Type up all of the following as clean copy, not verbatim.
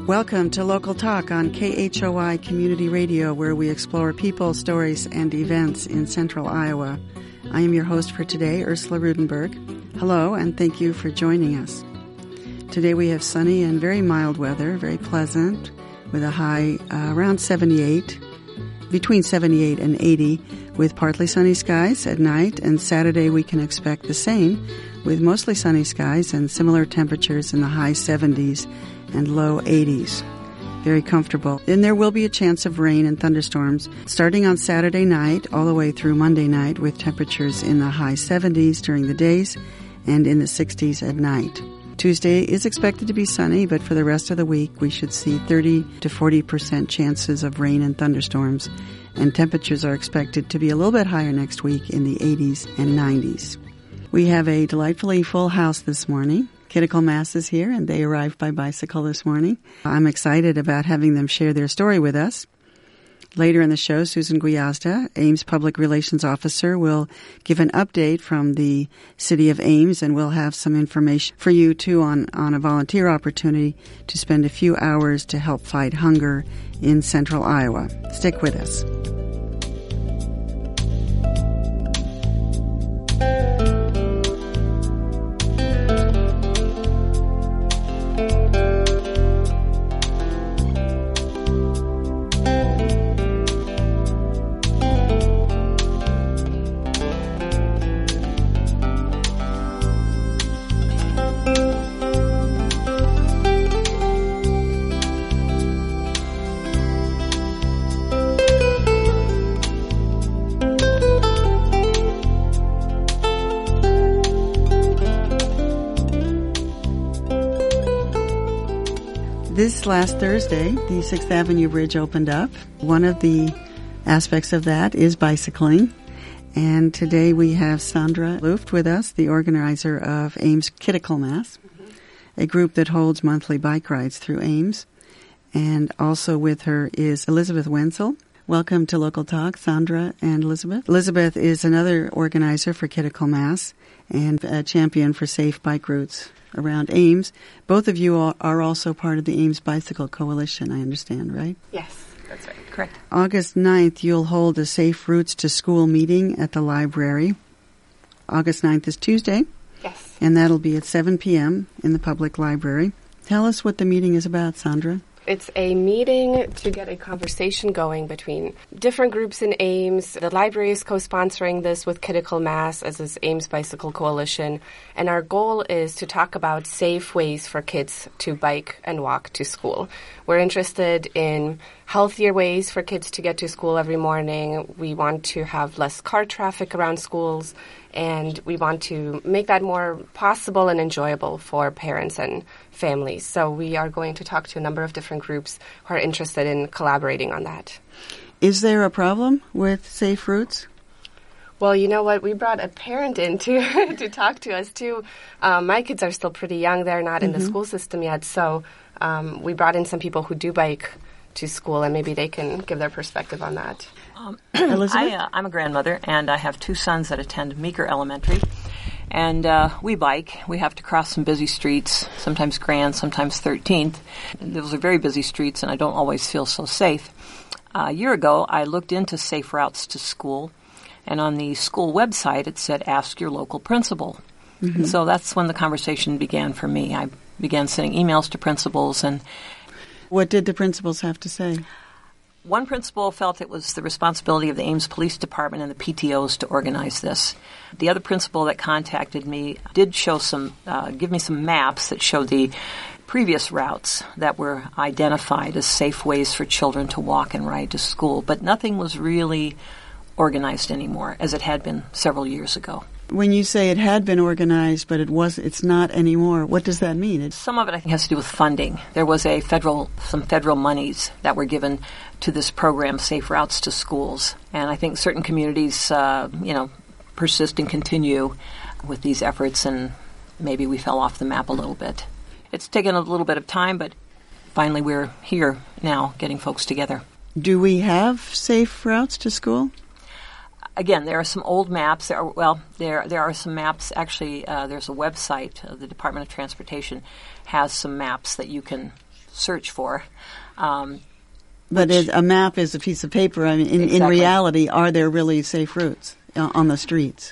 Welcome to Local Talk on KHOI Community Radio, where we explore people, stories, and events in central Iowa. I am your host for today, Ursula Rudenberg. Hello, and thank you for joining us. Today we have sunny and very mild weather, very pleasant, with a high around 78, between 78 and 80, with partly sunny skies at night, and Saturday we can expect the same, with mostly sunny skies and similar temperatures in the high 70s and low 80s. Very comfortable. And there will be a chance of rain and thunderstorms starting on Saturday night all the way through Monday night, with temperatures in the high 70s during the days and in the 60s at night. Tuesday is expected to be sunny, but for the rest of the week we should see 30 to 40% chances of rain and thunderstorms, and temperatures are expected to be a little bit higher next week in the 80s and 90s. We have a delightfully full house this morning. Kittical Mass is here, and they arrived by bicycle this morning. I'm excited about having them share their story with us. Later in the show, Susan Guiazda, Ames Public Relations Officer, will give an update from the city of Ames, and we'll have some information for you, too, on a volunteer opportunity to spend a few hours to help fight hunger in central Iowa. Stick with us. This last Thursday, the 6th Avenue Bridge opened up. One of the aspects of that is bicycling. And today we have Sandra Luft with us, the organizer of Ames Kittical Mass, a group that holds monthly bike rides through Ames. And also with her is Elizabeth Wenzel. Welcome to Local Talk, Sandra and Elizabeth. Elizabeth is another organizer for Kittical Mass and a champion for safe bike routes around Ames. Both of you are also part of the Ames Bicycle Coalition, I understand, right? Yes, that's right. Correct. August 9th, you'll hold a Safe Routes to School meeting at the library. August 9th is Tuesday. Yes. And that'll be at 7 p.m. in the public library. Tell us what the meeting is about, Sandra. It's a meeting to get a conversation going between different groups in Ames. The library is co-sponsoring this with Kittical Mass, as is Ames Bicycle Coalition. And our goal is to talk about safe ways for kids to bike and walk to school. We're interested in healthier ways for kids to get to school every morning. We want to have less car traffic around schools, and we want to make that more possible and enjoyable for parents and families. So we are going to talk to a number of different groups who are interested in collaborating on that. Is there a problem with safe routes? Well, you know what? We brought a parent in to talk to us, too. My kids are still pretty young. They're not in the school system yet. So we brought in some people who do bike to school, and maybe they can give their perspective on that. I'm a grandmother, and I have two sons that attend Meeker Elementary. And we bike. We have to cross some busy streets, sometimes Grand, sometimes 13th. Those are very busy streets, and I don't always feel so safe. A year ago, I looked into safe routes to school, and on the school website, it said, ask your local principal. Mm-hmm. So that's when the conversation began for me. I began sending emails to principals. And what did the principals have to say? One principal felt it was the responsibility of the Ames Police Department and the PTOs to organize this. The other principal that contacted me did show give me some maps that showed the previous routes that were identified as safe ways for children to walk and ride to school, but nothing was really organized anymore, as it had been several years ago. When you say it had been organized, but it's not anymore, what does that mean? Some of it, I think, has to do with funding. There was some federal monies that were given to this program, Safe Routes to Schools. And I think certain communities, persist and continue with these efforts, and maybe we fell off the map a little bit. It's taken a little bit of time, but finally we're here now getting folks together. Do we have safe routes to school? Again, there are some old maps. There are some maps. Actually, there's a website. The Department of Transportation has some maps that you can search for. But a map is a piece of paper. I mean, in reality, are there really safe routes on the streets?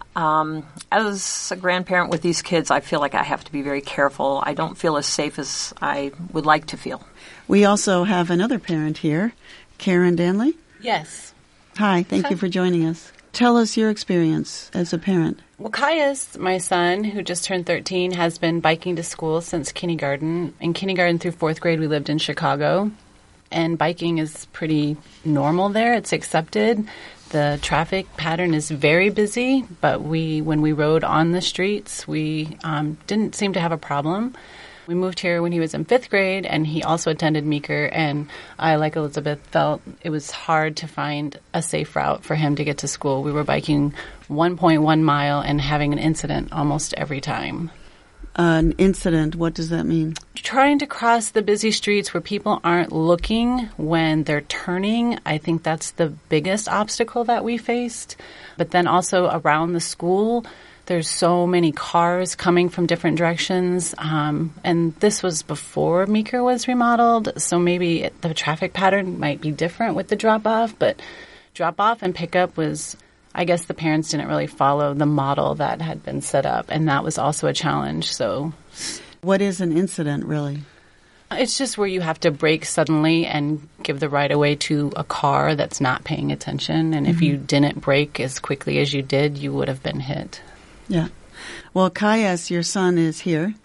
As a grandparent with these kids, I feel like I have to be very careful. I don't feel as safe as I would like to feel. We also have another parent here, Karen Danley. Yes. Hi, thank you for joining us. Tell us your experience as a parent. Well, Caius, my son, who just turned 13, has been biking to school since kindergarten. In kindergarten through 4th grade, we lived in Chicago, and biking is pretty normal there. It's accepted. The traffic pattern is very busy, but when we rode on the streets, we didn't seem to have a problem. We moved here when he was in 5th grade, and he also attended Meeker, and I, like Elizabeth, felt it was hard to find a safe route for him to get to school. We were biking 1.1 mile and having an incident almost every time. An incident, what does that mean? Trying to cross the busy streets where people aren't looking when they're turning, I think that's the biggest obstacle that we faced. But then also around the school, there's so many cars coming from different directions, and this was before Meeker was remodeled, so maybe the traffic pattern might be different with the drop-off, but drop-off and pickup was, I guess the parents didn't really follow the model that had been set up, and that was also a challenge. So, what is an incident, really? It's just where you have to brake suddenly and give the right-of-way to a car that's not paying attention, and if you didn't brake as quickly as you did, you would have been hit. Yeah. Well, Caius, your son, is here.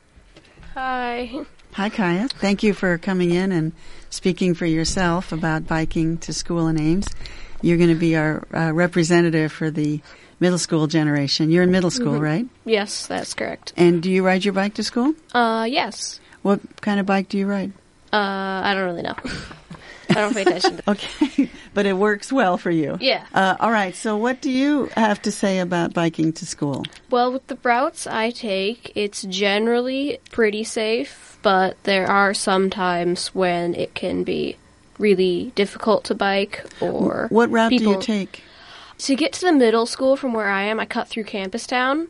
Hi. Hi, Caius. Thank you for coming in and speaking for yourself about biking to school in Ames. You're going to be our representative for the middle school generation. You're in middle school, right? Yes, that's correct. And do you ride your bike to school? Yes. What kind of bike do you ride? I don't really know. I don't pay attention to Okay, but it works well for you. Yeah. All right, so what do you have to say about biking to school? Well, with the routes I take, it's generally pretty safe, but there are some times when it can be really difficult to bike or What route do you take? To get to the middle school from where I am, I cut through Campus Town.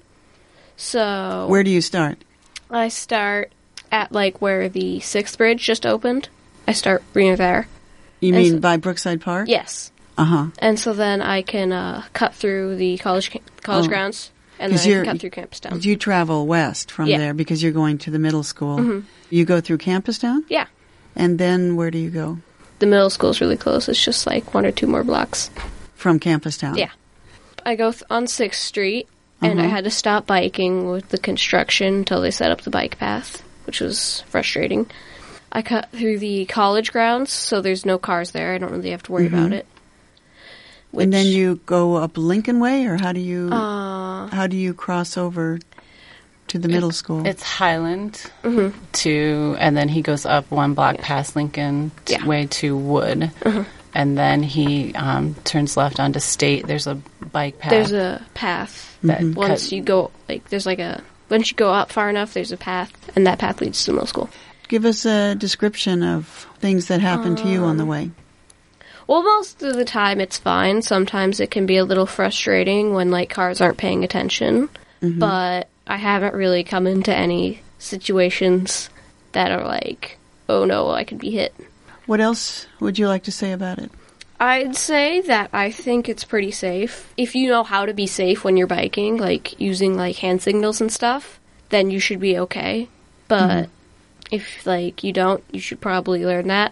So Where do you start? I start at where the 6th bridge just opened. I start near there. You mean by Brookside Park? Yes. Uh-huh. And so then I can cut through the college grounds, and then I can cut through Campus Town. You travel west from there because you're going to the middle school. Mm-hmm. You go through Campus Town? Yeah. And then where do you go? The middle school's really close. It's just 1 or 2 more blocks. From Campus Town? Yeah. I go on 6th Street, and I had to stop biking with the construction until they set up the bike path, which was frustrating. I cut through the college grounds, so there's no cars there. I don't really have to worry about it. And then you go up Lincoln Way, or how do you cross over to the middle school? It's Highland and then he goes up 1 block past Lincoln Way to Wood, and then he turns left onto State. There's a bike path. There's a path that once you go once you go up far enough, there's a path, and that path leads to the middle school. Give us a description of things that happen to you on the way. Well, most of the time it's fine. Sometimes it can be a little frustrating when cars aren't paying attention. But I haven't really come into any situations that are oh no, I could be hit. What else would you like to say about it? I'd say that I think it's pretty safe. If you know how to be safe when you're biking, using hand signals and stuff, then you should be okay. But if you don't, you should probably learn that.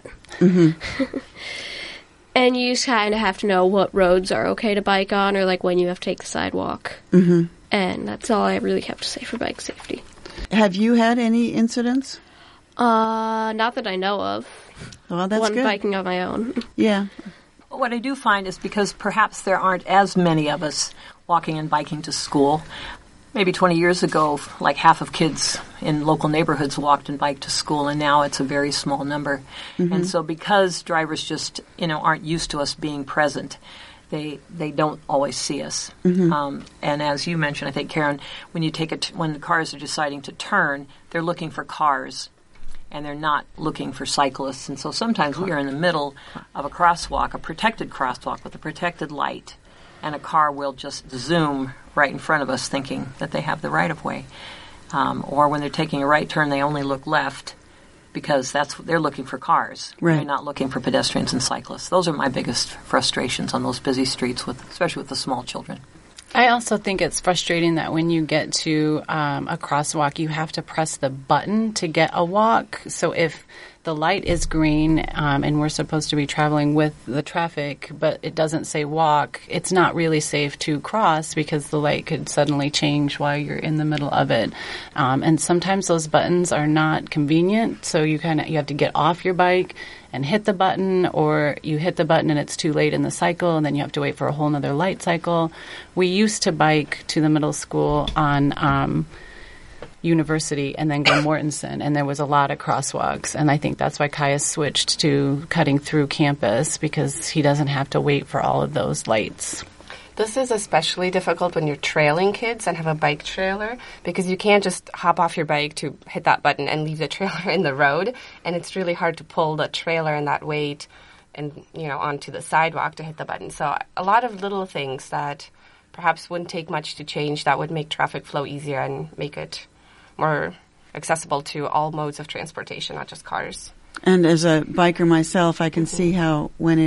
And you just kind of have to know what roads are okay to bike on, or when you have to take the sidewalk. And that's all I really have to say for bike safety. Have you had any incidents? Not that I know of. Well, that's One good. biking on my own. Yeah. What I do find is because perhaps there aren't as many of us walking and biking to school. Maybe 20 years ago, half of kids in local neighborhoods walked and biked to school, and now it's a very small number. And so because drivers just, aren't used to us being present, they don't always see us. And as you mentioned, I think, Karen, when the cars are deciding to turn, they're looking for cars, and they're not looking for cyclists. And so sometimes we are in the middle of a crosswalk, a protected crosswalk with a protected light, and a car will just zoom right in front of us thinking that they have the right-of-way. Or when they're taking a right turn, they only look left because they're looking for cars. Right. They're not looking for pedestrians and cyclists. Those are my biggest frustrations on those busy streets, especially with the small children. I also think it's frustrating that when you get to a crosswalk, you have to press the button to get a walk. So if the light is green and we're supposed to be traveling with the traffic, but it doesn't say walk, it's not really safe to cross because the light could suddenly change while you're in the middle of it. And sometimes those buttons are not convenient, so you have to get off your bike and hit the button, or you hit the button and it's too late in the cycle, and then you have to wait for a whole nother light cycle. We used to bike to the middle school on University and then go Mortensen, and there was a lot of crosswalks, and I think that's why Caius switched to cutting through campus, because he doesn't have to wait for all of those lights. This is especially difficult when you're trailing kids and have a bike trailer, because you can't just hop off your bike to hit that button and leave the trailer in the road, and it's really hard to pull the trailer and that weight and onto the sidewalk to hit the button. So a lot of little things that perhaps wouldn't take much to change that would make traffic flow easier and make it more accessible to all modes of transportation, not just cars. And as a biker myself, I can see how when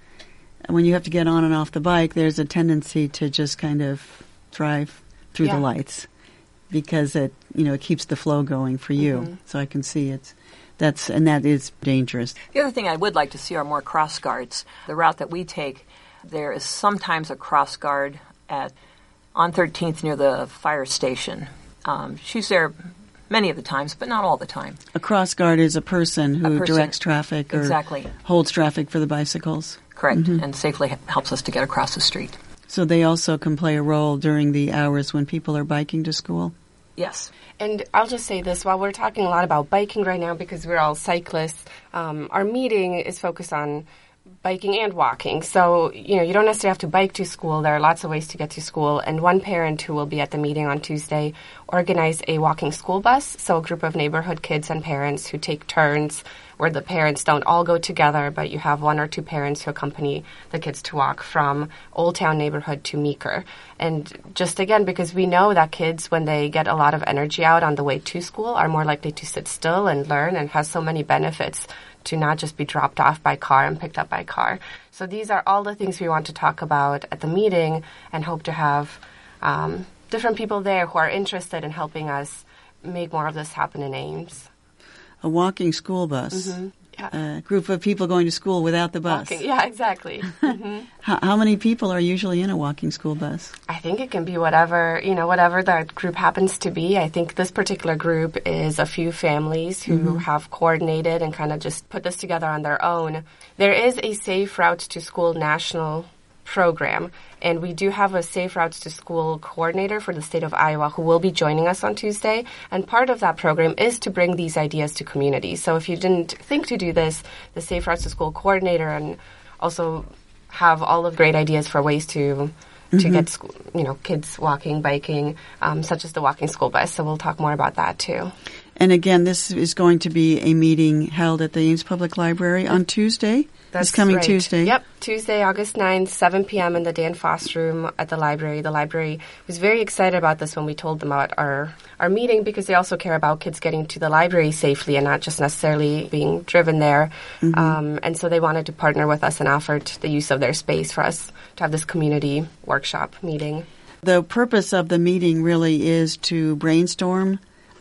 you have to get on and off the bike, there's a tendency to just kind of drive through the lights, because it keeps the flow going for you. Mm-hmm. So I can see that is dangerous. The other thing I would like to see are more cross guards. The route that we take, there is sometimes a cross guard on 13th near the fire station. She's there many of the times, but not all the time. A cross guard is a person who directs traffic or holds traffic for the bicycles. Correct, and safely helps us to get across the street. So they also can play a role during the hours when people are biking to school? Yes. And I'll just say this, while we're talking a lot about biking right now because we're all cyclists, our meeting is focused on biking and walking. So, you don't necessarily have to bike to school. There are lots of ways to get to school. And one parent who will be at the meeting on Tuesday organized a walking school bus. So a group of neighborhood kids and parents who take turns where the parents don't all go together, but you have one or two parents who accompany the kids to walk from Old Town neighborhood to Meeker. And just again, because we know that kids, when they get a lot of energy out on the way to school, are more likely to sit still and learn, and has so many benefits to not just be dropped off by car and picked up by car. So these are all the things we want to talk about at the meeting, and hope to have different people there who are interested in helping us make more of this happen in Ames. A walking school bus. Mm-hmm. Yeah. A group of people going to school without the bus. Walking. Yeah, exactly. Mm-hmm. How many people are usually in a walking school bus? I think it can be whatever that group happens to be. I think this particular group is a few families who have coordinated and kind of just put this together on their own. There is a Safe Routes to School national program, and we do have a Safe Routes to School coordinator for the state of Iowa who will be joining us on Tuesday, and part of that program is to bring these ideas to communities. So if you didn't think to do this, the Safe Routes to School coordinator and also have all of great ideas for ways to get school, kids walking, biking, such as the walking school bus. So we'll talk more about that too. And again, this is going to be a meeting held at the Ames Public Library on Tuesday. That's this coming right. Tuesday. Yep, Tuesday, August 9th, 7 p.m. in the Dan Foss room at the library. The library was very excited about this when we told them about our meeting, because they also care about kids getting to the library safely and not just necessarily being driven there. And so they wanted to partner with us and offered the use of their space for us to have this community workshop meeting. The purpose of the meeting really is to brainstorm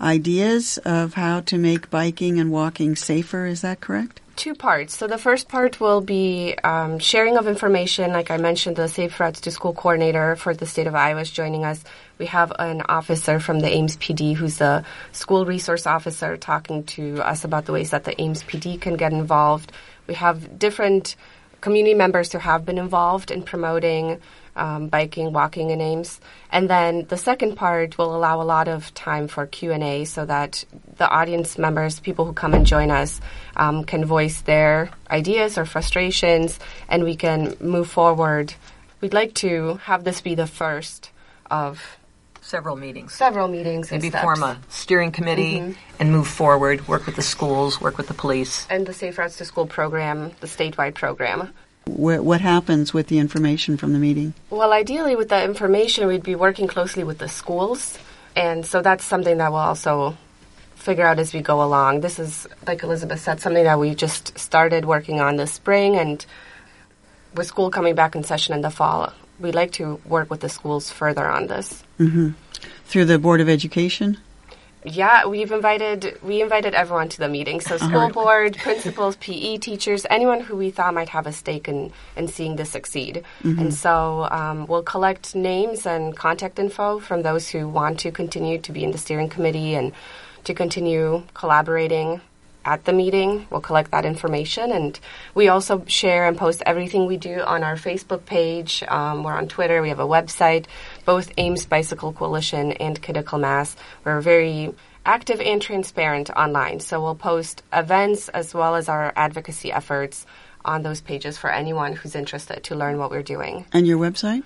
ideas of how to make biking and walking safer. Is that correct? Two parts. So the first part will be sharing of information. Like I mentioned, the Safe Routes to School coordinator for the state of Iowa is joining us. We have an officer from the Ames PD who's a school resource officer talking to us about the ways that the Ames PD can get involved. We have different community members who have been involved in promoting biking, walking in Ames. And then the second part will allow a lot of time for Q&A so that the audience members, people who come and join us, can voice their ideas or frustrations, and we can move forward. We'd like to have this be the first of several meetings. Maybe form a steering committee and move forward, work with the schools, work with the police. And the Safe Routes to School program, the statewide program. What happens with the information from the meeting? Well, ideally with the information, we'd be working closely with the schools. And so that's something that will also figure out as we go along. This is, like Elizabeth said, something that we just started working on this spring, and with school coming back in session in the fall, we'd like to work with the schools further on this. Mm-hmm. Through the Board of Education? Yeah, we invited everyone to the meeting. So school board, principals, PE teachers, anyone who we thought might have a stake in seeing this succeed. Mm-hmm. And so we'll collect names and contact info from those who want to continue to be in the steering committee and to continue collaborating at the meeting. We'll collect that information, and we also share and post everything we do on our Facebook page. We're on Twitter. We have a website, both Ames Bicycle Coalition and Critical Mass. We're very active and transparent online, so we'll post events as well as our advocacy efforts on those pages for anyone who's interested to learn what we're doing. And your website?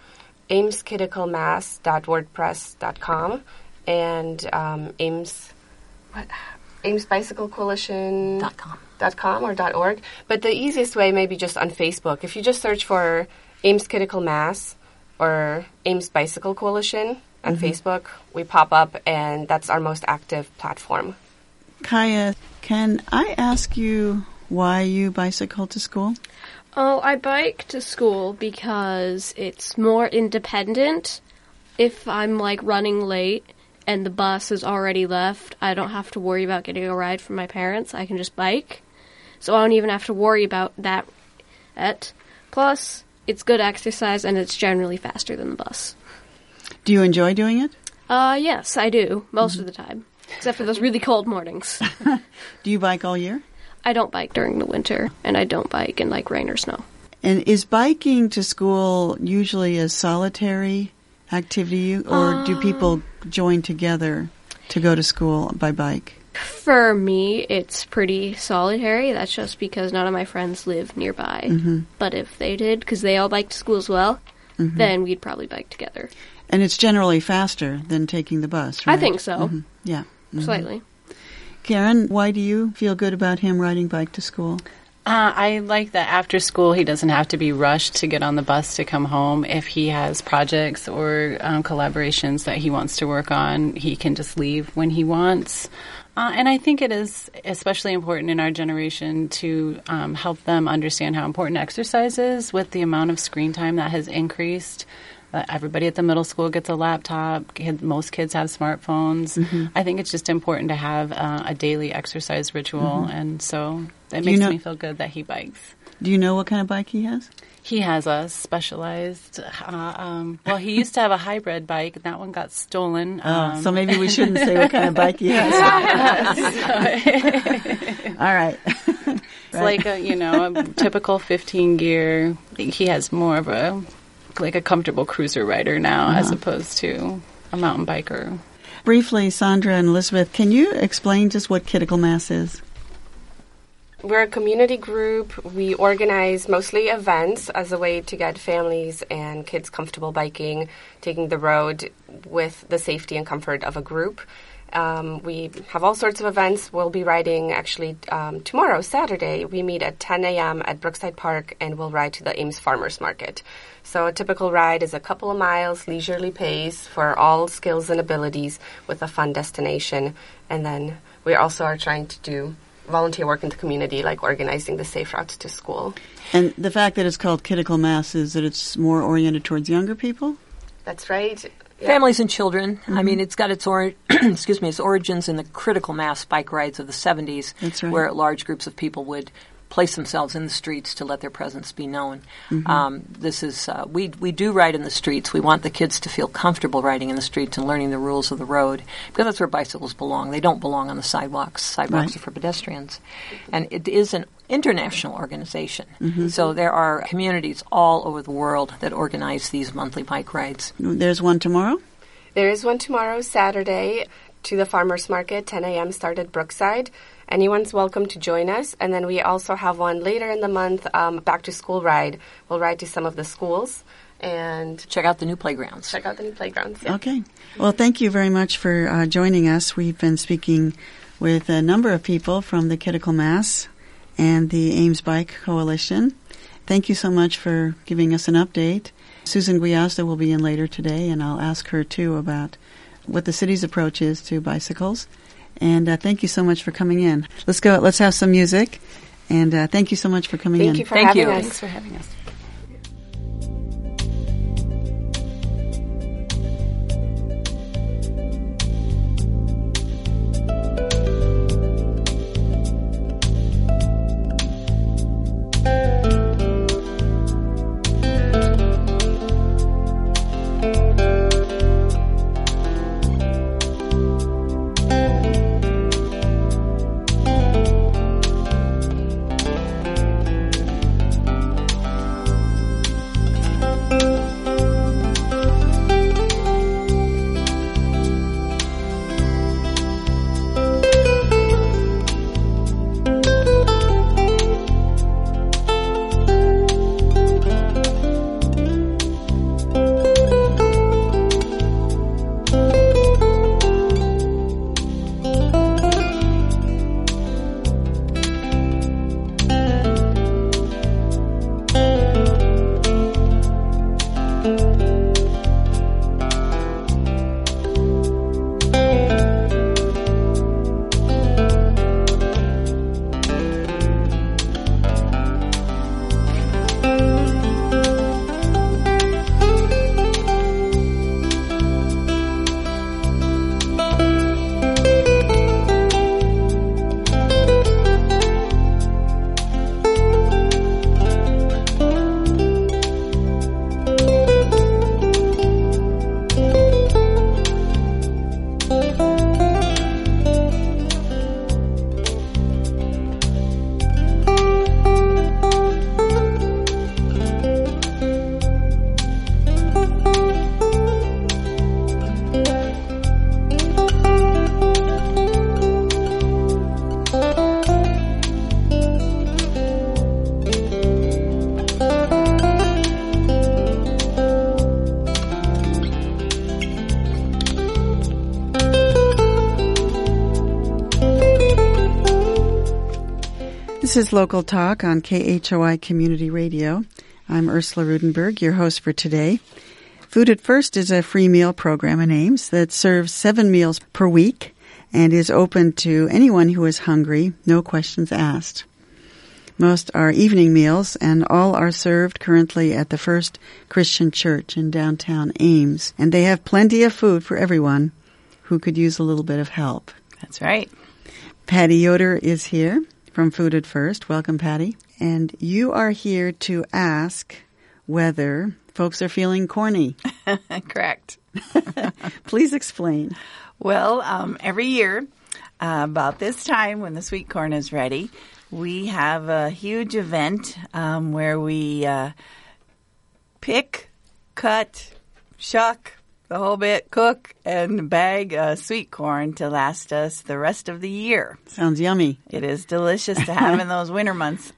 amescriticalmass.wordpress.com and Ames Bicycle Coalition.com or .org. But the easiest way may be just on Facebook. If you just search for Ames Critical Mass or Ames Bicycle Coalition on Facebook, we pop up, and that's our most active platform. Kaya, can I ask you why you bicycle to school? Oh, I bike to school because it's more independent. If I'm, running late and the bus is already left, I don't have to worry about getting a ride from my parents. I can just bike. So I don't even have to worry about that. Plus, it's good exercise, and it's generally faster than the bus. Do you enjoy doing it? Yes, I do, most of the time. Except for those really cold mornings. Do you bike all year? I don't bike during the winter, and I don't bike in, rain or snow. And is biking to school usually a solitary activity, or do people join together to go to school by bike? For me, it's pretty solitary. That's just because none of my friends live nearby. Mm-hmm. But if they did, because they all bike to school as well, then we'd probably bike together. And it's generally faster than taking the bus, right? I think so. Mm-hmm. Yeah. Mm-hmm. Slightly. Karen, why do you feel good about him riding bike to school? I like that after school he doesn't have to be rushed to get on the bus to come home. If he has projects or collaborations that he wants to work on, he can just leave when he wants. And I think it is especially important in our generation to help them understand how important exercise is with the amount of screen time that has increased. Everybody at the middle school gets a laptop. Most kids have smartphones. Mm-hmm. I think it's just important to have a daily exercise ritual, and so it makes me feel good that he bikes. Do you know what kind of bike he has? He has a specialized, he used to have a hybrid bike. That one got stolen. So maybe we shouldn't say what kind of bike he has. All right. It's like a typical 15-gear. He has more of a comfortable cruiser rider now as opposed to a mountain biker. Briefly, Sandra and Elizabeth, can you explain just what Critical Mass is? We're a community group. We organize mostly events as a way to get families and kids comfortable biking, taking the road with the safety and comfort of a group. We have all sorts of events. We'll be riding actually tomorrow, Saturday. We meet at 10 a.m. at Brookside Park, and we'll ride to the Ames Farmers Market. So a typical ride is a couple of miles, leisurely pace for all skills and abilities with a fun destination. And then we also are trying to do volunteer work in the community, like organizing the safe routes to school. And the fact that it's called Critical Mass is that it's more oriented towards younger people? That's right. Yeah. Families and children. Mm-hmm. I mean, it's got its its origins in the critical mass bike rides of the 70s, That's right. where large groups of people would place themselves in the streets to let their presence be known. This is we do ride in the streets. We want the kids to feel comfortable riding in the streets and learning the rules of the road, because that's where bicycles belong. They don't belong on the sidewalks. Sidewalks are for pedestrians. And it is an international organization. So there are communities all over the world that organize these monthly bike rides. There's one tomorrow? There is one tomorrow, Saturday, to the Farmers Market, 10 a.m. start at Brookside. Anyone's welcome to join us. And then we also have one later in the month, back to school ride. We'll ride to some of the schools and check out the new playgrounds. Yeah. Okay. Well, thank you very much for joining us. We've been speaking with a number of people from the Critical Mass and the Ames Bike Coalition. Thank you so much for giving us an update. Susan Guiazda will be in later today, and I'll ask her, too, about what the city's approach is to bicycles. And thank you so much for coming in. Let's go. Let's have some music. And thank you so much for coming in. Thank you for having us. Thanks for having us. This is Local Talk on KHOI Community Radio. I'm Ursula Rudenberg, your host for today. Food at First is a free meal program in Ames that serves 7 meals per week and is open to anyone who is hungry, no questions asked. Most are evening meals, and all are served currently at the First Christian Church in downtown Ames. And they have plenty of food for everyone who could use a little bit of help. That's right. Patty Yoder is here from Food at First. Welcome, Patty. And you are here to ask whether folks are feeling corny. Correct. Please explain. Well, every year, about this time when the sweet corn is ready, we have a huge event where we pick, cut, shuck, the whole bit, cook, and bag sweet corn to last us the rest of the year. Sounds yummy. It is delicious to have in those winter months.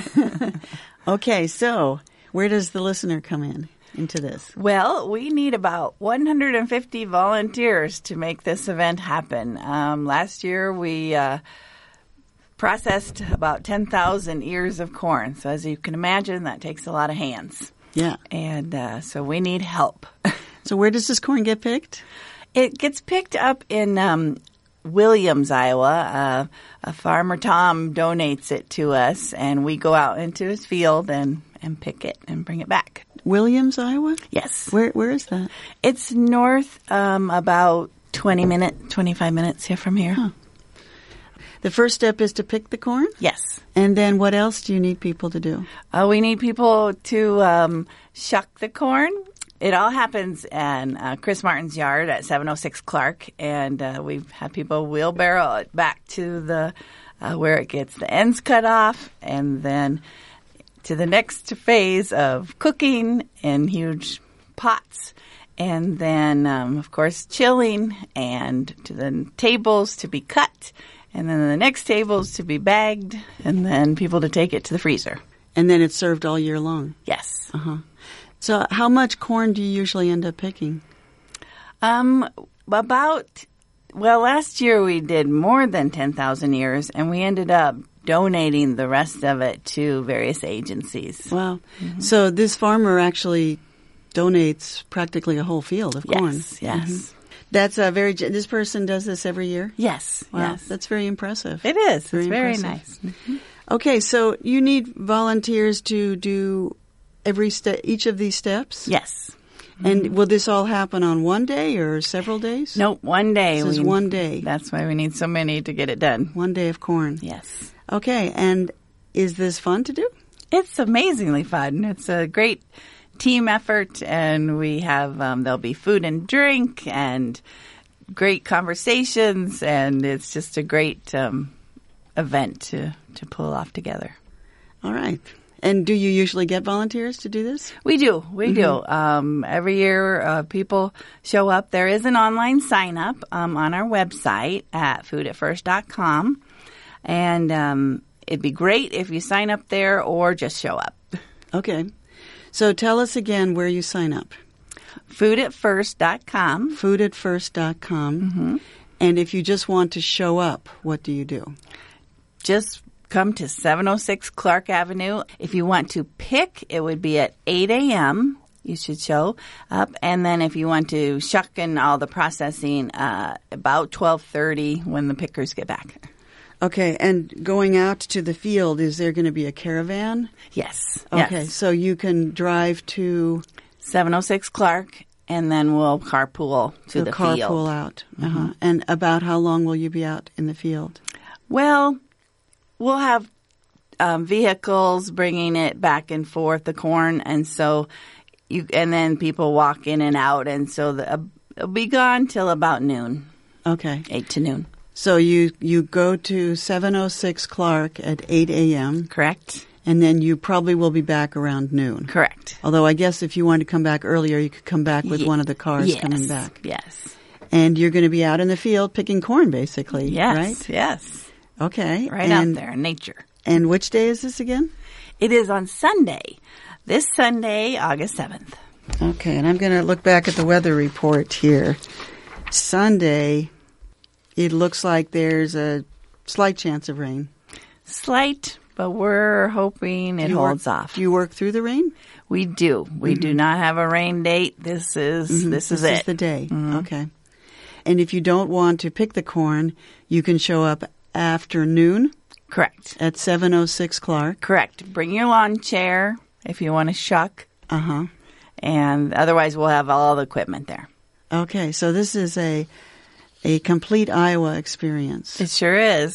Okay, so where does the listener come into this? Well, we need about 150 volunteers to make this event happen. Last year, we processed about 10,000 ears of corn. So as you can imagine, that takes a lot of hands. Yeah. And so we need help. So where does this corn get picked? It gets picked up in Williams, Iowa. Farmer Tom donates it to us, and we go out into his field and pick it and bring it back. Williams, Iowa? Yes. Where is that? It's north about 25 minutes here from here. Huh. The first step is to pick the corn? Yes. And then what else do you need people to do? We need people to shuck the corn. It all happens in Chris Martin's yard at 706 Clark, and we've had people wheelbarrow it back to the where it gets the ends cut off, and then to the next phase of cooking in huge pots, and then, of course, chilling, and to the tables to be cut, and then the next tables to be bagged, and then people to take it to the freezer. And then it's served all year long? Yes. Uh-huh. So how much corn do you usually end up picking? Last year we did more than 10,000 ears, and we ended up donating the rest of it to various agencies. Wow. Mm-hmm. So this farmer actually donates practically a whole field of corn. Yes. Mm-hmm. That's this person does this every year? Yes. Wow, yes. that's very impressive. It is. Very it's very impressive. nice. Mm-hmm. Okay, so you need volunteers to do each of these steps? Yes. And will this all happen on one day or several days? Nope, one day. This is one day. That's why we need so many to get it done. One day of corn. Yes. Okay, and is this fun to do? It's amazingly fun. It's a great team effort, and we have there'll be food and drink and great conversations, and it's just a great event to pull off together. All right. And do you usually get volunteers to do this? We do. We do. Every year, people show up. There is an online sign-up on our website at foodatfirst.com. And it'd be great if you sign up there or just show up. Okay. So tell us again where you sign up. Foodatfirst.com. Foodatfirst.com. Mm-hmm. And if you just want to show up, what do you do? Just come to 706 Clark Avenue. If you want to pick, it would be at 8 a.m. You should show up. And then if you want to shuck and all the processing, about 12:30 when the pickers get back. Okay, and going out to the field, is there going to be a caravan? Yes. Okay, yes. so you can drive to 706 Clark, and then we'll carpool to the field. Carpool out. Uh-huh. And about how long will you be out in the field? Well, we'll have vehicles bringing it back and forth, the corn, and so and then people walk in and out, and so it'll be gone till about noon. Okay. 8 to noon. So you go to 706 Clark at 8 a.m. Correct. And then you probably will be back around noon. Correct. Although I guess if you wanted to come back earlier, you could come back with one of the cars coming back. Yes. And you're going to be out in the field picking corn, basically, yes. right? Yes. Okay. Right out there in nature. And which day is this again? It is on Sunday. This Sunday, August 7th. Okay, and I'm going to look back at the weather report here. Sunday, it looks like there's a slight chance of rain. Slight, but we're hoping it holds off. Do you work through the rain? We do. We do not have a rain date. This is it. This is the day. Okay. And if you don't want to pick the corn, you can show up after noon. Correct. At 706 Clark. Correct. Bring your lawn chair if you want to shuck. Uh-huh. And otherwise we'll have all the equipment there. Okay, so this is a complete Iowa experience. It sure is.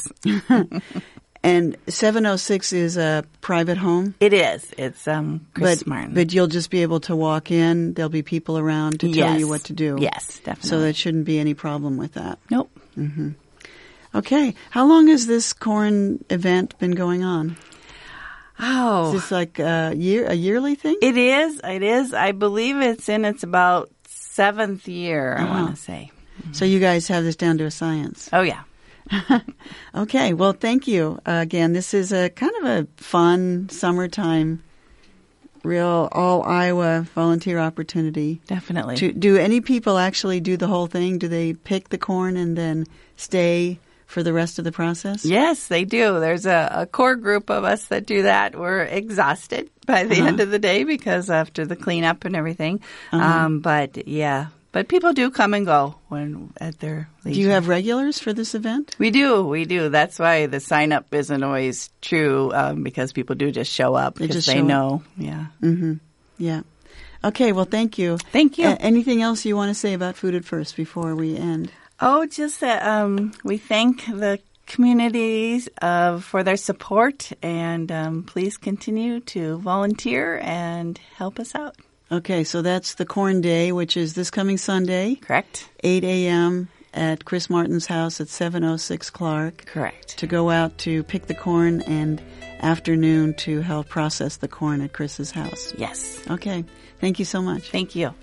And 706 is a private home? It is. It's Chris Martin. But you'll just be able to walk in. There'll be people around to tell you what to do. Yes, definitely. So there shouldn't be any problem with that. Nope. Mm-hmm. Okay. How long has this corn event been going on? Oh. Is this like a yearly thing? It is. It is. I believe it's in its about 7th year, I want to say. So you guys have this down to a science. Oh, yeah. Okay. Well, thank you. Again, this is a kind of a fun summertime, real all Iowa volunteer opportunity. Definitely. Do any people actually do the whole thing? Do they pick the corn and then stay for the rest of the process? Yes, they do. There's a core group of us that do that. We're exhausted by the end of the day because after the cleanup and everything. But yeah. But people do come and go when at their leisure. Do you have regulars for this event? We do. That's why the sign-up isn't always true because people do just show up because they know. Yeah. Mm-hmm. Yeah. Okay, well, thank you. Thank you. Anything else you want to say about Food at First before we end? Oh, just that we thank the communities for their support, and please continue to volunteer and help us out. Okay, so that's the Corn Day, which is this coming Sunday. Correct. 8 a.m. at Chris Martin's house at 706 Clark. Correct. To go out to pick the corn and afternoon to help process the corn at Chris's house. Yes. Okay. Thank you so much. Thank you.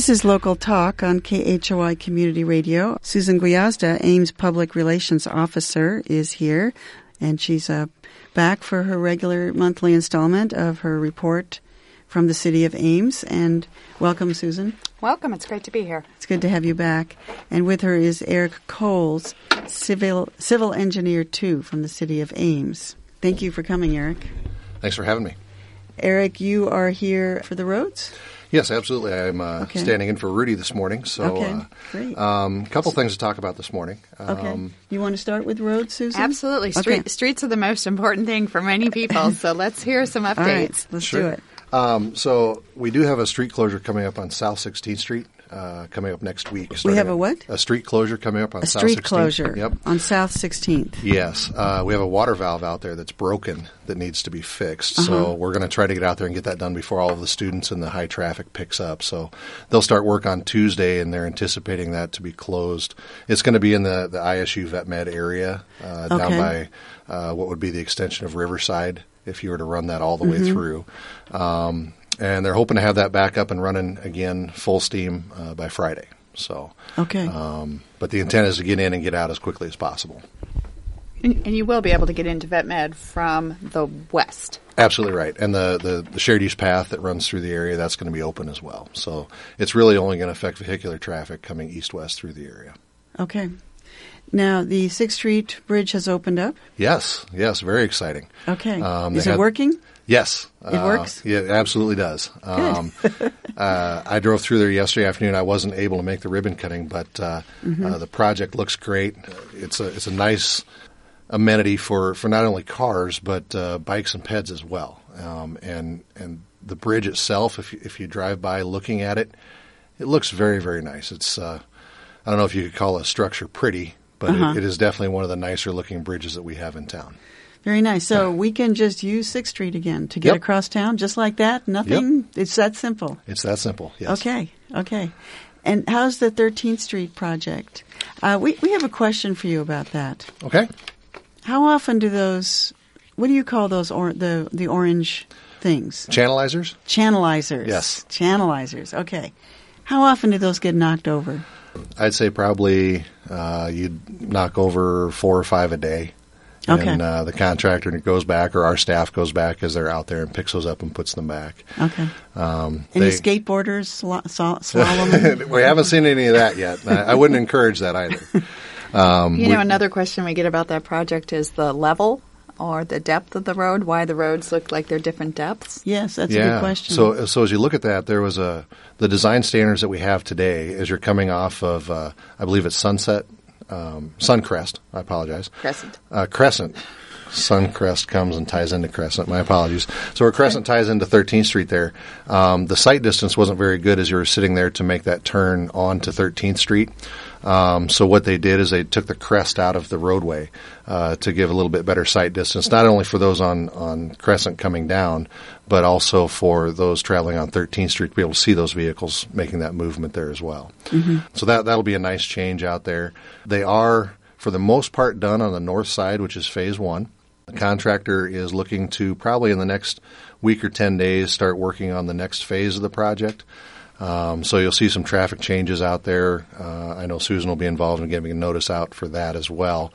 This is Local Talk on KHOI Community Radio. Susan Gwiazda, Ames Public Relations Officer, is here, and she's back for her regular monthly installment of her report from the city of Ames. And welcome, Susan. Welcome. It's great to be here. It's good to have you back. And with her is Eric Coles, Civil Engineer 2 from the city of Ames. Thank you for coming, Eric. Thanks for having me. Eric, you are here for the roads? Yes, absolutely. I'm standing in for Rudy this morning. So, great. A couple things to talk about this morning. Okay. You want to start with roads, Susan? Absolutely. Streets are the most important thing for many people, so let's hear some updates. All right, let's do it. So we do have a street closure coming up on South 16th Street coming up next week. We have a what? A street closure coming up on South 16th. A street closure on South 16th. Yes. We have a water valve out there that's broken that needs to be fixed. So we're going to try to get out there and get that done before all of the students and the high traffic picks up. So they'll start work on Tuesday, and they're anticipating that to be closed. It's going to be in the ISU Vet Med area down by what would be the extension of Riverside if you were to run that all the way through. And they're hoping to have that back up and running again full steam by Friday. So, but the intent is to get in and get out as quickly as possible. And you will be able to get into Vet Med from the west. Absolutely right. And the shared use path that runs through the area, that's going to be open as well. So it's really only going to affect vehicular traffic coming east-west through the area. Okay. Now, the 6th Street Bridge has opened up? Yes, very exciting. Okay. Is it working? Yes. It works? Yeah, it absolutely does. I drove through there yesterday afternoon. I wasn't able to make the ribbon cutting, but the project looks great. It's a nice amenity for not only cars, but bikes and peds as well. And the bridge itself, if you drive by looking at it, it looks very, very nice. It's I don't know if you could call a structure pretty, but it is definitely one of the nicer looking bridges that we have in town. Very nice. So we can just use 6th Street again to get across town, just like that? Nothing? Yep. It's that simple? It's that simple, yes. Okay. And how's the 13th Street project? We have a question for you about that. Okay. How often do those, what do you call those, the orange things? Channelizers? Channelizers. Yes. Channelizers, okay. How often do those get knocked over? I'd say probably you'd knock over 4 or 5 a day. Okay. And the contractor goes back, or our staff goes back as they're out there and picks those up and puts them back. Okay. Any skateboarders slalom? We haven't seen any of that yet. I wouldn't encourage that either. Another question we get about that project is the level or the depth of the road, why the roads look like they're different depths. Yes, that's a good question. So as you look at that, there was the design standards that we have today as you're coming off of, I believe it's Suncrest. I apologize. Crescent. Suncrest comes and ties into Crescent. My apologies. So where Crescent ties into 13th Street there, the sight distance wasn't very good as you were sitting there to make that turn onto 13th Street. So what they did is they took the crest out of the roadway to give a little bit better sight distance, not only for those on Crescent coming down, but also for those traveling on 13th Street to be able to see those vehicles making that movement there as well. So that'll be a nice change out there. They are, for the most part, done on the north side, which is Phase 1. The contractor is looking to probably in the next week or 10 days start working on the next phase of the project. So you'll see some traffic changes out there. I know Susan will be involved in giving a notice out for that as well.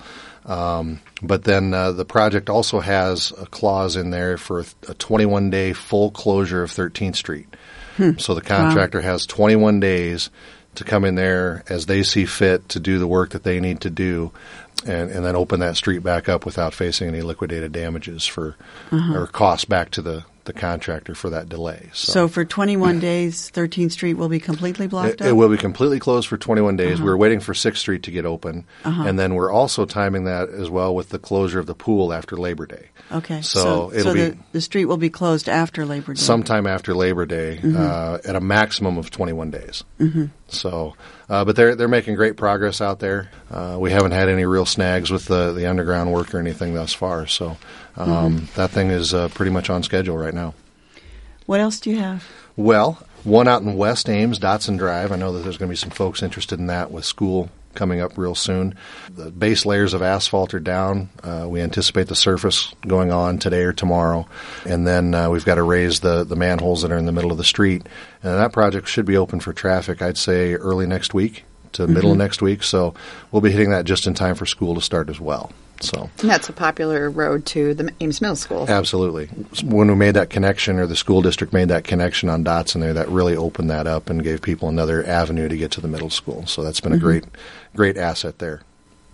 But then the project also has a clause in there for a 21-day full closure of 13th Street. So the contractor has 21 days to come in there as they see fit to do the work that they need to do and then open that street back up without facing any liquidated damages or costs back to the contractor for that delay. So for 21 days, 13th Street will be completely blocked up? It will be completely closed for 21 days. We're waiting for 6th Street to get open. And then we're also timing that as well with the closure of the pool after Labor Day. Okay. So it'll be the street will be closed after Labor Day? Sometime after Labor Day at a maximum of 21 days. So, but they're making great progress out there. We haven't had any real snags with the underground work or anything thus far. So that thing is pretty much on schedule right now. What else do you have? Well, one out in West Ames, Dotson Drive. I know that there's going to be some folks interested in that with school coming up real soon. The base layers of asphalt are down. We anticipate the surface going on today or tomorrow. And then we've got to raise the manholes that are in the middle of the street. And that project should be open for traffic, I'd say, early next week to middle of next week. So we'll be hitting that just in time for school to start as well. So and that's a popular road to the Ames Middle School. Absolutely. When we made that connection, or the school district made that connection on Dotson there, that really opened that up and gave people another avenue to get to the middle school. So that's been a great asset there.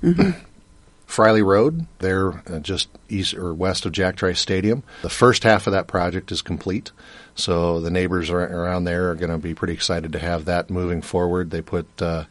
Friley Road, they're just east or west of Jack Trice Stadium. The first half of that project is complete. So the neighbors around there are going to be pretty excited to have that moving forward. They put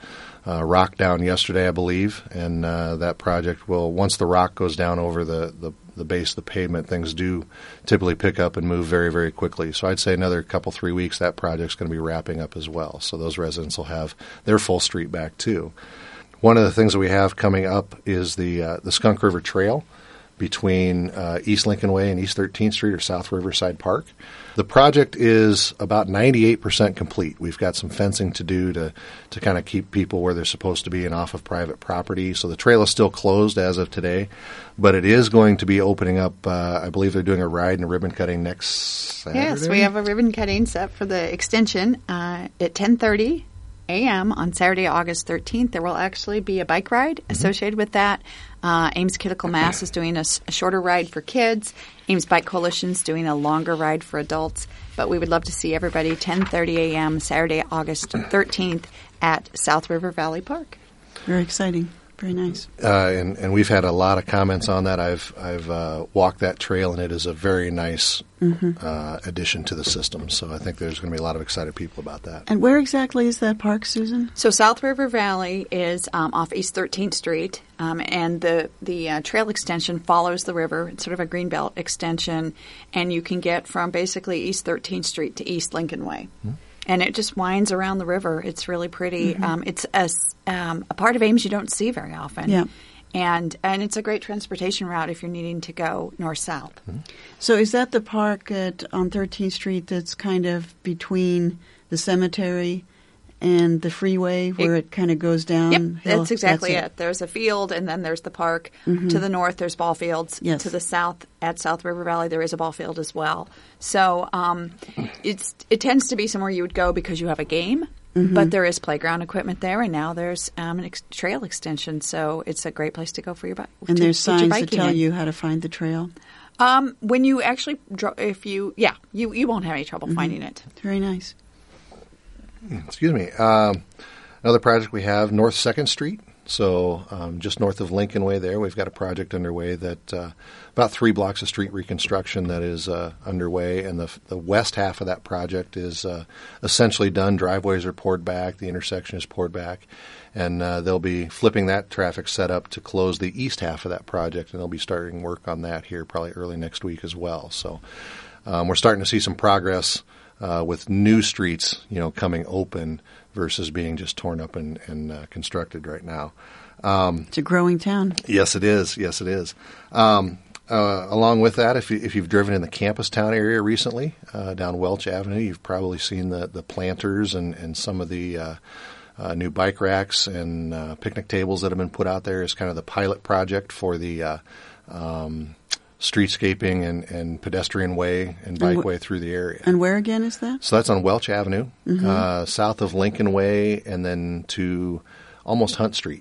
rock down yesterday, I believe, and that project will, once the rock goes down over the base of the pavement, things do typically pick up and move very, very quickly. So I'd say another 3 weeks, that project's going to be wrapping up as well. So those residents will have their full street back too. One of the things that we have coming up is the Skunk River Trail between East Lincoln Way and East 13th Street, or South Riverside Park. The project is about 98% complete. We've got some fencing to do to kind of keep people where they're supposed to be and off of private property. So the trail is still closed as of today, but it is going to be opening up. I believe they're doing a ride and ribbon cutting next Saturday. Yes, we have a ribbon cutting set for the extension at 10:30 a.m. on Saturday, August 13th. There will actually be a bike ride associated with that. Ames Critical Mass is doing a shorter ride for kids. Ames Bike Coalition is doing a longer ride for adults. But we would love to see everybody 10:30 a.m. Saturday, August 13th at South River Valley Park. Very exciting. Very nice. And we've had a lot of comments on that. I've walked that trail, and it is a very nice addition to the system. So I think there's going to be a lot of excited people about that. And where exactly is that park, Susan? So South River Valley is off East 13th Street, and the trail extension follows the river. It's sort of a greenbelt extension, and you can get from basically East 13th Street to East Lincoln Way. And it just winds around the river. It's really pretty. It's a part of Ames you don't see very often. Yeah. And it's a great transportation route if you're needing to go north-south. So is that the park on 13th Street that's kind of between the cemetery and the freeway where it kind of goes down? Yep, that's exactly it. There's a field, and then there's the park. To the north, there's ball fields. Yes. To the south, at South River Valley, there is a ball field as well. So it tends to be somewhere you would go because you have a game, but there is playground equipment there, and now there's an trail extension. So it's a great place to go for your bike. And there's signs that tell you how to find the trail? When you actually, you won't have any trouble finding it. Very nice. Excuse me. Another project we have, North 2nd Street. So just north of Lincoln Way there, we've got a project underway that about 3 blocks of street reconstruction that is underway. And the west half of that project is essentially done. Driveways are poured back. The intersection is poured back. And they'll be flipping that traffic setup to close the east half of that project. And they'll be starting work on that here probably early next week as well. So we're starting to see some progress with new streets, coming open versus being just torn up and constructed right now. It's a growing town. Yes, it is. Yes, it is. Along with that, if you've driven in the Campus Town area recently, down Welch Avenue, you've probably seen the planters and some of the new bike racks and picnic tables that have been put out there as kind of the pilot project for the streetscaping and pedestrian way and bikeway through the area. And where again is that? So that's on Welch Avenue, south of Lincoln Way, and then to almost Hunt Street.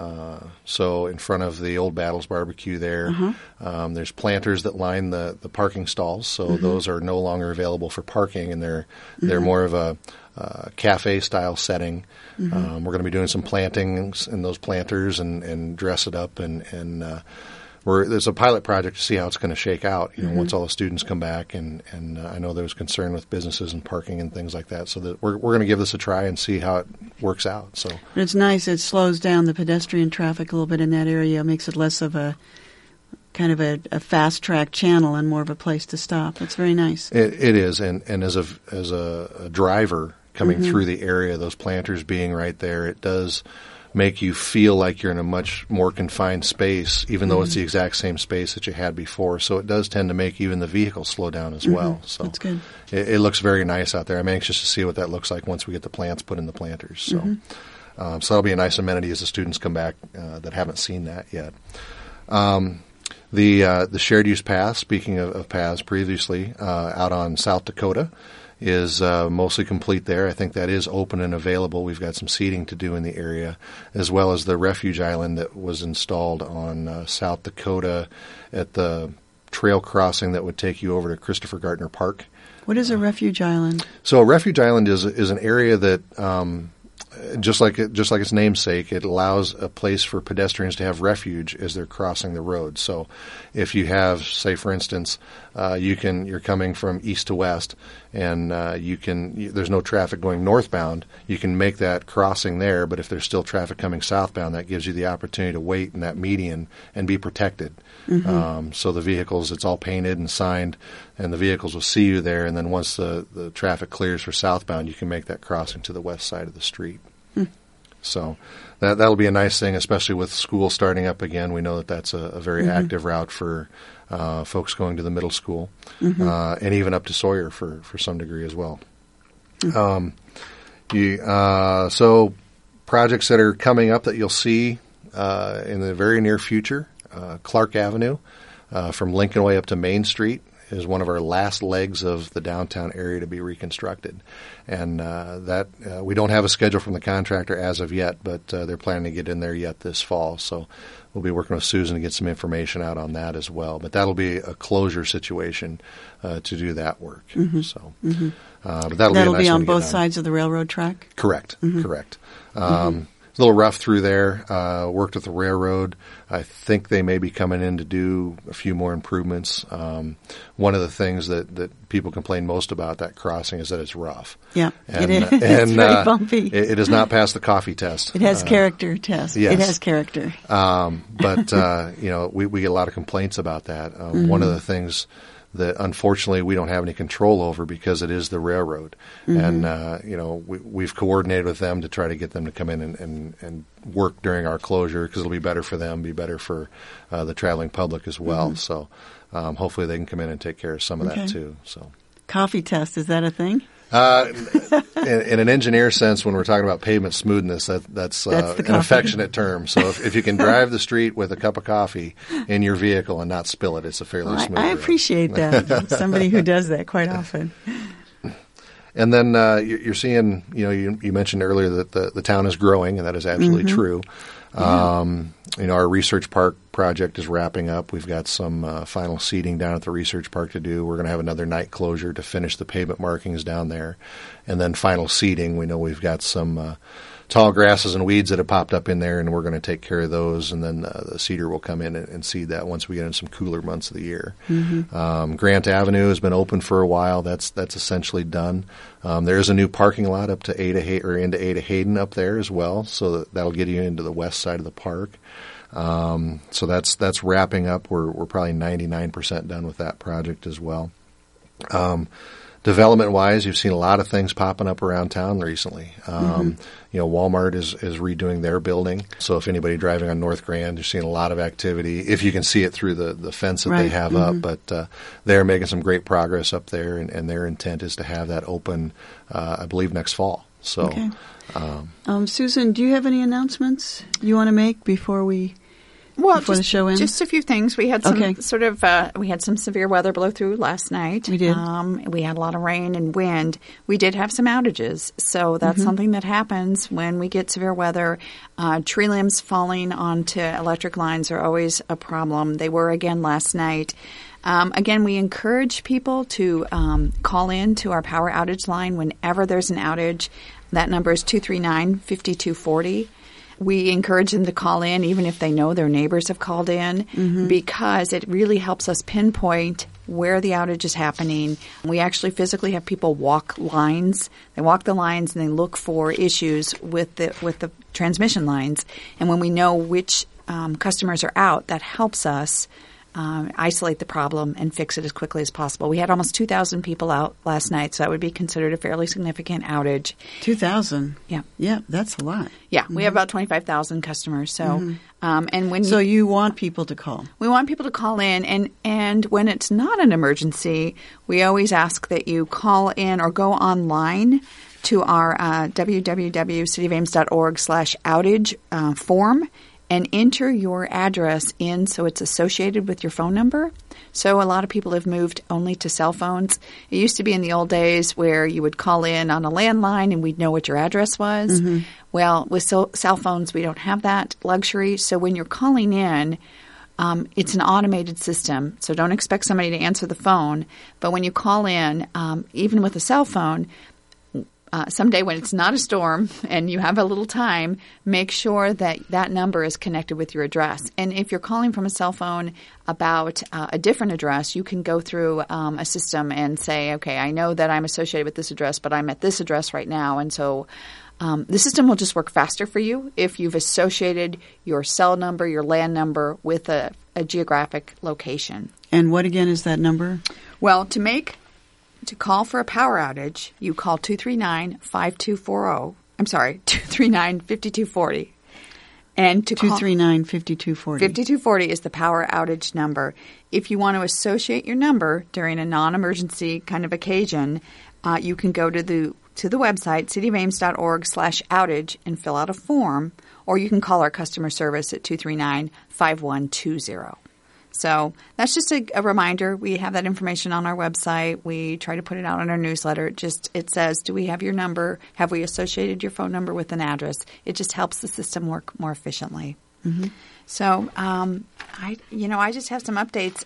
So in front of the old Battles Barbecue there, there's planters that line the parking stalls. So those are no longer available for parking, and they're more of a cafe style setting. We're going to be doing some plantings in those planters and dress it up and there's a pilot project to see how it's going to shake out, once all the students come back. And I know there was concern with businesses and parking and things like that. So that we're going to give this a try and see how it works out. So but it's nice. It slows down the pedestrian traffic a little bit in that area. It makes it less of a kind of a fast track channel and more of a place to stop. It's very nice. It is. And as a driver coming through the area, those planters being right there, it does make you feel like you're in a much more confined space, even though it's the exact same space that you had before. So it does tend to make even the vehicles slow down as well. So that's good. It looks very nice out there. I'm anxious to see what that looks like once we get the plants put in the planters. So So that'll be a nice amenity as the students come back that haven't seen that yet. The shared use path, speaking of paths previously, out on South Dakota is mostly complete there. I think that is open and available. We've got some seating to do in the area, as well as the refuge island that was installed on South Dakota at the trail crossing that would take you over to Christopher Gartner Park. What is a refuge island? So a refuge island is an area that just like its namesake, it allows a place for pedestrians to have refuge as they're crossing the road. So if you have, say, for instance, you're coming from east to west, and there's no traffic going northbound, you can make that crossing there. But if there's still traffic coming southbound, that gives you the opportunity to wait in that median and be protected. Mm-hmm. So the vehicles, it's all painted and signed, and the vehicles will see you there. And then once the traffic clears for southbound, you can make that crossing to the west side of the street. So that'll be a nice thing, especially with school starting up again. We know that's a very active route for folks going to the middle school, and even up to Sawyer for some degree as well. So projects that are coming up that you'll see in the very near future, Clark Avenue from Lincoln Way up to Main Street is one of our last legs of the downtown area to be reconstructed. And we don't have a schedule from the contractor as of yet, but they're planning to get in there yet this fall. So we'll be working with Susan to get some information out on that as well. But that'll be a closure situation to do that work. Mm-hmm. So, but that'll be on both sides of the railroad track? Correct. Correct. It's a little rough through there. Worked with the railroad. I think they may be coming in to do a few more improvements. One of the things that people complain most about that crossing is that it's rough. Yeah, it is. It's very bumpy. It does not pass the coffee test. It has character test. Yes. It has character. But we get a lot of complaints about that. One of the things that unfortunately we don't have any control over because it is the railroad. And, we've coordinated with them to try to get them to come in and work during our closure because it'll be better for them, be better for the traveling public as well. So hopefully they can come in and take care of some of that too. So coffee test, is that a thing? In an engineer sense, when we're talking about pavement smoothness, that's an affectionate term. So if you can drive the street with a cup of coffee in your vehicle and not spill it, it's a fairly smooth road. I appreciate that. Somebody who does that quite often. And then you're seeing, you mentioned earlier that the town is growing, and that is absolutely true. Our research park project is wrapping up. We've got some final seating down at the research park to do. We're going to have another night closure to finish the pavement markings down there. And then final seeding. We know we've got some tall grasses and weeds that have popped up in there, and we're going to take care of those. And then the cedar will come in and seed that once we get in some cooler months of the year. Grant Avenue has been open for a while. That's essentially done. There is a new parking lot up to into Ada Hayden up there as well, so that'll get you into the west side of the park. So that's wrapping up. We're probably 99% done with that project as well. Development-wise, you've seen a lot of things popping up around town recently. Walmart is redoing their building. So if anybody driving on North Grand, you're seeing a lot of activity, if you can see it through the fence that they have up. But they're making some great progress up there, and their intent is to have that open, I believe, next fall. So, Susan, do you have any announcements you want to make before the show ends? Just a few things. We had some we had some severe weather blow through last night. We did. We had a lot of rain and wind. We did have some outages. So that's something that happens when we get severe weather. Tree limbs falling onto electric lines are always a problem. They were again last night. Again, we encourage people to call in to our power outage line whenever there's an outage. That number is 239-5240. We encourage them to call in even if they know their neighbors have called in because it really helps us pinpoint where the outage is happening. We actually physically have people walk lines. They walk the lines and they look for issues with the transmission lines. And when we know which customers are out, that helps us isolate the problem and fix it as quickly as possible. We had almost 2,000 people out last night, so that would be considered a fairly significant outage. 2,000? Yeah. Yeah, that's a lot. Yeah, we have about 25,000 customers. So, so you want people to call? We want people to call in, and when it's not an emergency, we always ask that you call in or go online to our www.cityofames.org/outage form and enter your address in so it's associated with your phone number. So a lot of people have moved only to cell phones. It used to be in the old days where you would call in on a landline and we'd know what your address was. Mm-hmm. Well, with cell phones, we don't have that luxury. So when you're calling in, it's an automated system. So don't expect somebody to answer the phone. But when you call in, even with a cell phone, someday when it's not a storm and you have a little time, make sure that that number is connected with your address. And if you're calling from a cell phone about a different address, you can go through a system and say, okay, I know that I'm associated with this address, but I'm at this address right now. And so the system will just work faster for you if you've associated your cell number, your LAN number with a geographic location. And what again is that number? Well, to call for a power outage, you call 239-5240. I'm sorry, 239-5240. And to 239-5240. 5240 is the power outage number. If you want to associate your number during a non-emergency kind of occasion, you can go to the website, cityofames.org/outage, and fill out a form, or you can call our customer service at 239-5120. So that's just a reminder. We have that information on our website. We try to put it out on our newsletter. It says, do we have your number? Have we associated your phone number with an address? It just helps the system work more efficiently. Mm-hmm. So I just have some updates.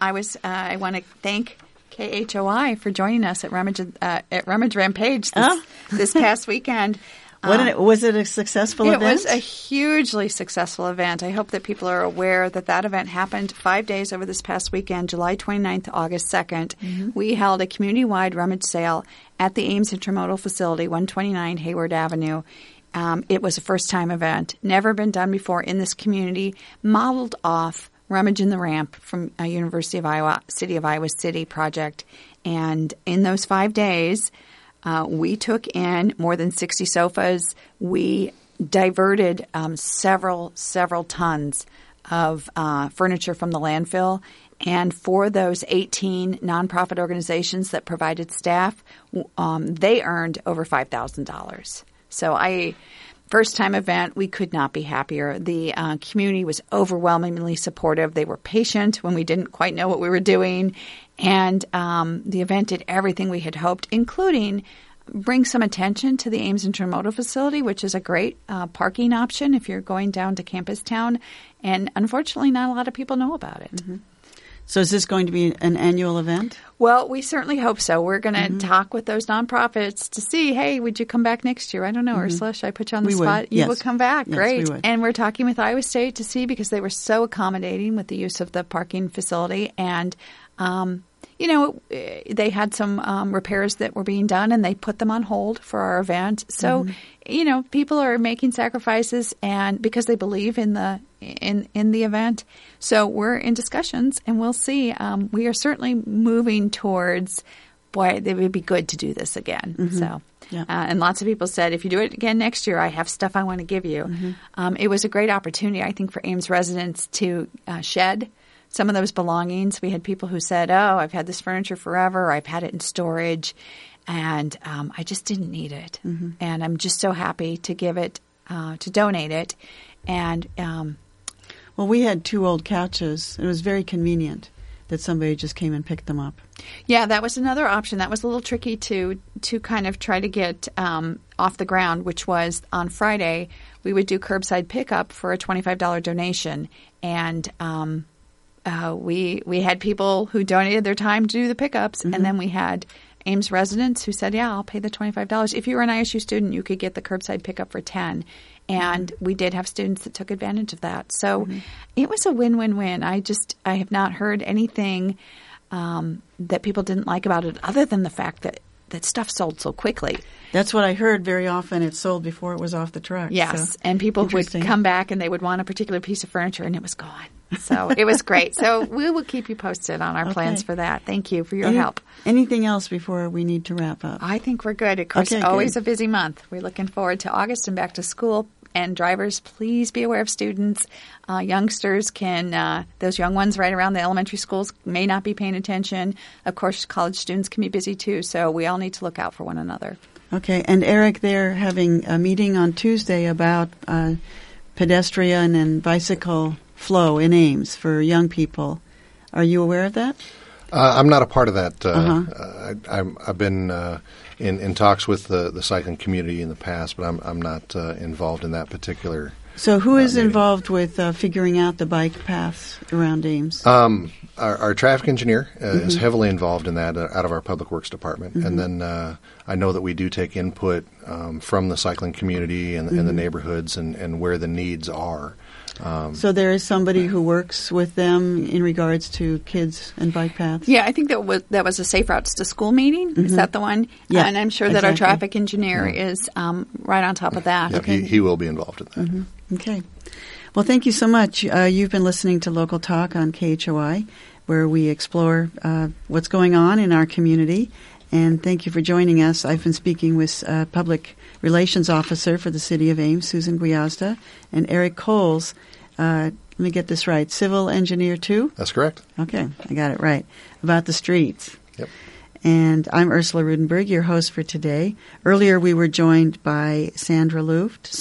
I want to thank KHOI for joining us at Rummage Rampage this past weekend. Was it a successful event? It was a hugely successful event. I hope that people are aware that event happened 5 days over this past weekend, July 29th to August 2nd. Mm-hmm. We held a community-wide rummage sale at the Ames Intermodal Facility, 129 Hayward Avenue. It was a first-time event, never been done before in this community, modeled off Rummage in the Ramp from University of Iowa, City of Iowa City project. And in those 5 days, we took in more than 60 sofas. We diverted several tons of furniture from the landfill. And for those 18 nonprofit organizations that provided staff, they earned over $5,000. So first-time event, we could not be happier. The community was overwhelmingly supportive. They were patient when we didn't quite know what we were doing. And the event did everything we had hoped, including bring some attention to the Ames Intermodal Facility, which is a great parking option if you're going down to Campus Town. And unfortunately, not a lot of people know about it. Mm-hmm. So is this going to be an annual event? Well, we certainly hope so. We're going to talk with those nonprofits to see, hey, would you come back next year? I don't know, Ursula, should I put you on the spot? Would. You would come back. Yes, great. We would. And we're talking with Iowa State to see, because they were so accommodating with the use of the parking facility. And they had some repairs that were being done, and they put them on hold for our event. So, people are making sacrifices, and because they believe in the event. So we're in discussions, and we'll see. We are certainly moving towards, it would be good to do this again. Mm-hmm. So. Yeah. And lots of people said, if you do it again next year, I have stuff I want to give you. Mm-hmm. It was a great opportunity, I think, for Ames residents to shed some of those belongings. We had people who said, I've had this furniture forever. I've had it in storage, and I just didn't need it. Mm-hmm. And I'm just so happy to give it, to donate it. And well, we had 2 old couches. It was very convenient that somebody just came and picked them up. Yeah, that was another option. That was a little tricky to kind of try to get off the ground, which was on Friday we would do curbside pickup for a $25 donation. And we had people who donated their time to do the pickups, and then we had Ames residents who said, I'll pay the $25. If you were an ISU student, you could get the curbside pickup for $10. And we did have students that took advantage of that. So it was a win-win-win. I have not heard anything that people didn't like about it, other than the fact that stuff sold so quickly. That's what I heard very often. It sold before it was off the truck. Yes, so, and people would come back and they would want a particular piece of furniture, and it was gone. So it was great. So we will keep you posted on our plans for that. Thank you for your help. Anything else before we need to wrap up? I think we're good. Of course, always a busy month. We're looking forward to August and back to school. And drivers, please be aware of students. Youngsters those young ones right around the elementary schools may not be paying attention. Of course, college students can be busy too. So we all need to look out for one another. Okay, and Eric, they're having a meeting on Tuesday about pedestrian and bicycle flow in Ames for young people. Are you aware of that? I'm not a part of that. I've been in talks with the cycling community in the past, but I'm not involved in that particular. So who is meeting. involved with figuring out the bike paths around Ames? Our traffic engineer is heavily involved in that out of our public works department. And then I know that we do take input from the cycling community and the neighborhoods and where the needs are. So there is somebody who works with them in regards to kids and bike paths? Yeah, I think that was a Safe Routes to School meeting. Is that the one? Yeah, and I'm sure that our traffic engineer is right on top of that. Yeah, Okay. he will be involved in that. Okay. Well, thank you so much. You've been listening to Local Talk on KHOI, where we explore what's going on in our community. And thank you for joining us. I've been speaking with Public Relations Officer for the City of Ames, Susan Guiazda, and Eric Coles. Let me get this right. Civil engineer too? That's correct. Okay, I got it right. About the streets. Yep. And I'm Ursula Rudenberg, your host for today. Earlier we were joined by Sandra Luft,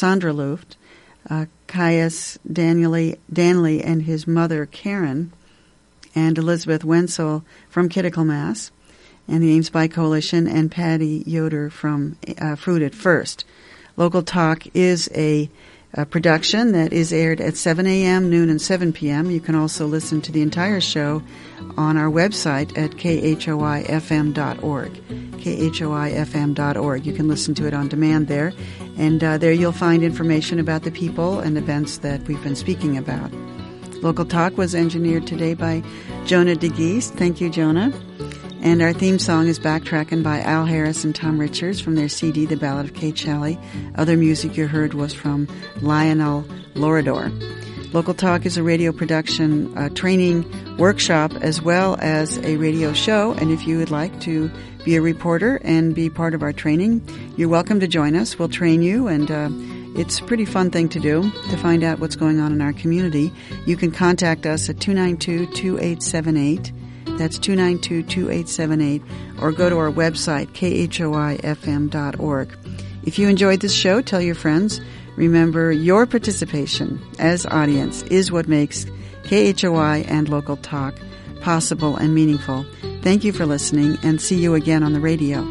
Caius Danley and his mother Karen, and Elizabeth Wenzel from Kitticle, and the Ames Bike Coalition, and Patty Yoder from Food at First. Local Talk is a production that is aired at 7 a.m., noon, and 7 p.m. You can also listen to the entire show on our website at khoifm.org. khoifm.org. You can listen to it on demand there. And there you'll find information about the people and events that we've been speaking about. Local Talk was engineered today by Jonah DeGeest. Thank you, Jonah. And our theme song is Backtrackin' by Al Harris and Tom Richards from their CD, The Ballad of Kate Shelley. Other music you heard was from Lionel Lorador. Local Talk is a radio production training workshop as well as a radio show. And if you would like to be a reporter and be part of our training, you're welcome to join us. We'll train you, and it's a pretty fun thing to do to find out what's going on in our community. You can contact us at 292-2878. That's 292-2878, or go to our website, khoifm.org. If you enjoyed this show, tell your friends. Remember, your participation as audience is what makes KHOI and Local Talk possible and meaningful. Thank you for listening, and see you again on the radio.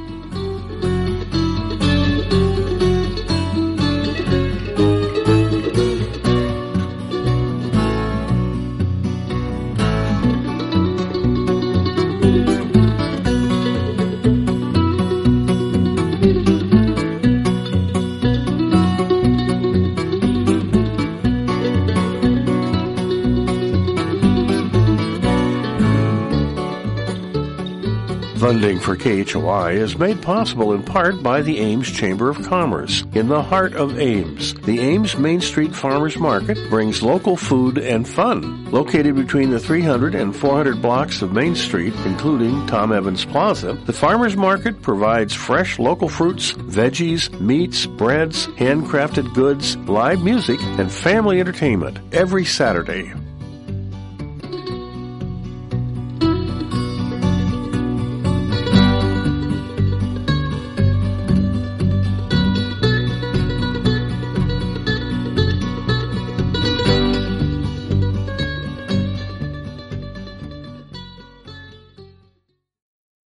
Funding for KHOI is made possible in part by the Ames Chamber of Commerce. In the heart of Ames, the Ames Main Street Farmers Market brings local food and fun. Located between the 300 and 400 blocks of Main Street, including Tom Evans Plaza, the Farmers Market provides fresh local fruits, veggies, meats, breads, handcrafted goods, live music, and family entertainment every Saturday.